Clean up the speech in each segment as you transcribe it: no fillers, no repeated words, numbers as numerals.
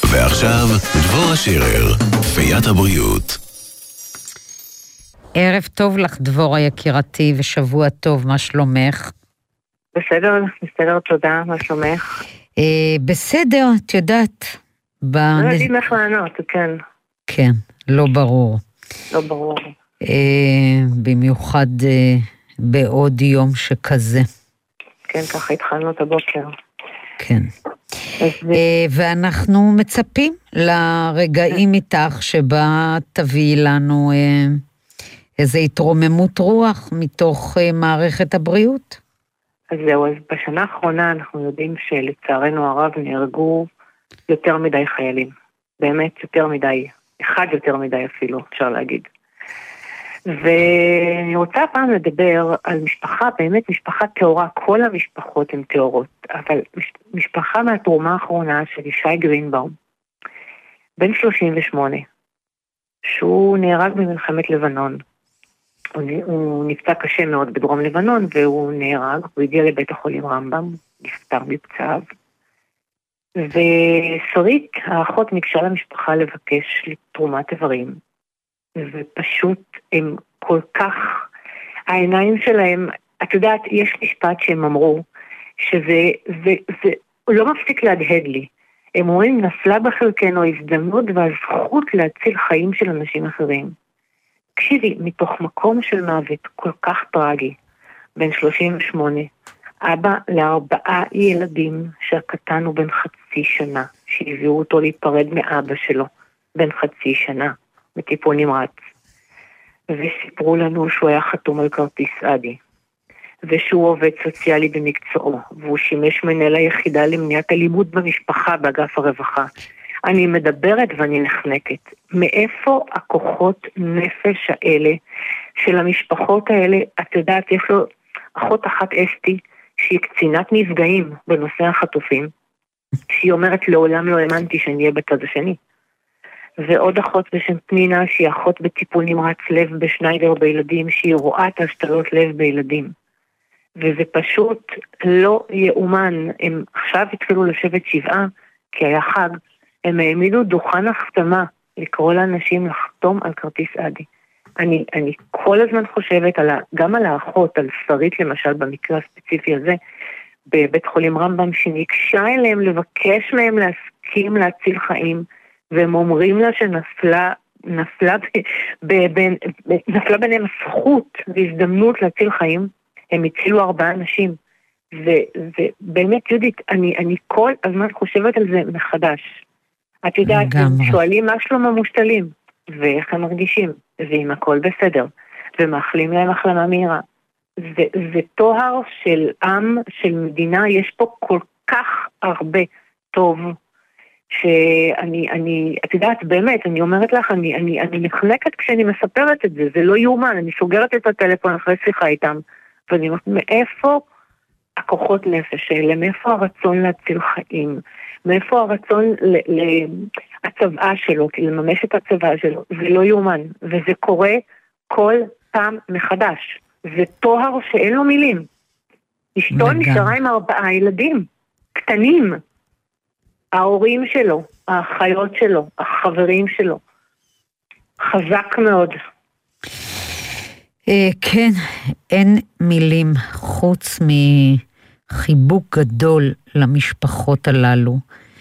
ועכשיו, דבורה שירר, פיית הבריאות. ערב טוב לך דבורה יקירתי, ושבוע טוב, מה שלומך? בסדר, תודה, מה שלומך? בסדר, את יודעת. לא יודעים איך לענות, כן. כן, לא ברור. לא ברור. במיוחד בעוד יום שכזה. כן, ככה התחלנו את הבוקר. כן. ואנחנו מצפים לרגעים איתך שבה תביאי לנו איזו התרוממות רוח מתוך מערכת הבריאות. אז זהו, אז בשנה האחרונה אנחנו יודעים שלצערנו הרב נהרגו יותר מדי חיילים. באמת יותר מדי, אחד יותר מדי אפילו, אפשר להגיד. ואני רוצה פעם לדבר על משפחה, באמת משפחה טהורה, כל המשפחות הן טהורות, אבל משפחה מהתרומה האחרונה של ישי גרינבאום, בן 38, שהוא נהרג במלחמת לבנון. הוא נפצע קשה מאוד בדרום לבנון, והוא נהרג, הוא הגיע לבית החולים רמב"ם, נפטר מפצעיו. ושרית, האחות, ניגשה למשפחה לבקש תרומת איברים. ופשוט הם כל כך, העיניים שלהם, את יודעת, יש משפט שהם אמרו, שזה לא מפסיק להדהד לי. הם אומרים, נפלה בחלקנו הזדמנות והזכות להציל חיים של אנשים אחרים. תקשיבי, מתוך מקום של מוות כל כך טרגי, בן 38, אבא ל4 ילדים שהקטן הוא בן חצי שנה, שהביאו אותו להיפרד מאבא שלו, בן חצי שנה, בטיפול נמרץ. וסיפרו לנו שהוא היה חתום על כרטיס אדי, ושהוא עובד סוציאלי במקצועו, והוא שימש מנהל היחידה למניעת אלימות במשפחה באגף הרווחה. אני מדברת ואני נחנקת. מאיפה הכוחות נפש האלה של המשפחות האלה? את יודעת, יש לו אחות אחת אסתי, שהיא קצינת נפגעים בנושא החטופים, שהיא אומרת לעולם לא האמנתי שאני אהיה בצד השני. ועוד אחות בשם פנינה, שהיא אחות בטיפול נמרץ לב בשניידר בילדים, שהיא רואה את השתלות לב בילדים. וזה פשוט לא יאומן. הם עכשיו התחילו לשבת 7, כי היה חג, הם העמידו דוכן החתמה לקרוא לאנשים לחתום על כרטיס אדי. אני כל הזמן חושבת גם על האחות, על שרית למשל במקרה הספציפי הזה, בבית חולים רמב"ם, שניגשה אליהם לבקש מהם להסכים להציל חיים, והם אומרים לה שנפלה ביניהם הזכות והזדמנות להציל חיים. הם הצילו 4 אנשים. ובאמת יהודית, אני כל הזמן חושבת על זה מחדש. את יודעת, שואלים מה שלום המושתלים, ואיך הם מרגישים, ואם הכל בסדר, ומאחלים להם החלמה מהירה. זה תואר של עם, של מדינה, יש פה כל כך הרבה טוב, את יודעת, באמת, אני אומרת לך, אני נחנקת כשאני מספרת את זה, זה לא יאומן, אני סוגרת את הטלפון אחרי שיחה איתם, ואני אומרת, מאיפה הכוחות נפש האלה, מאיפה הרצון להציל חיים, מאיפה הרצון הצבעה שלו, לממש את הצבעה שלו, זה לא יאומן, וזה קורה כל פעם מחדש, זה תואר שאין לו מילים. אשתו נשארה עם 4 ילדים, קטנים, ההורים שלו, האחיות שלו, החברים שלו, חזק מאוד. כן, אין מילים חוץ מחיבוק גדול למשפחות הללו,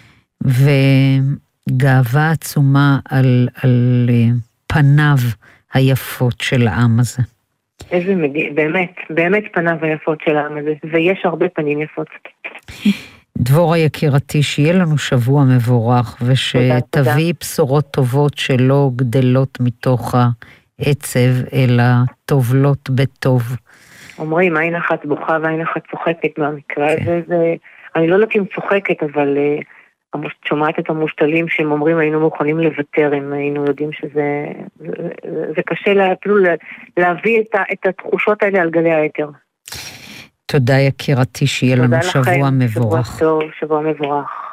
וגאווה עצומה על פניו היפות של העם הזה. איזה באמת פניו היפות של העם הזה, ויש הרבה פנים יפות. דבורה יקירתי, שיהיה לנו שבוע מבורך, ושתביא בשורות טובות שלא גדלות מתוך העצב, אלא טובלות בטוב. אומרים, עין אחת בוכה ועין אחת צוחקת מהמקרה הזה. אני לא יודעת אם צוחקת, אבל שומעת את המושתלים שהם אומרים, היינו מוכנים לוותר, אם היינו יודעים שזה קשה אפילו להביא את התחושות האלה על גלי היתר. תודה יקירתי, שיהיה לנו שבוע מבורך. שבוע טוב, שבוע מבורך.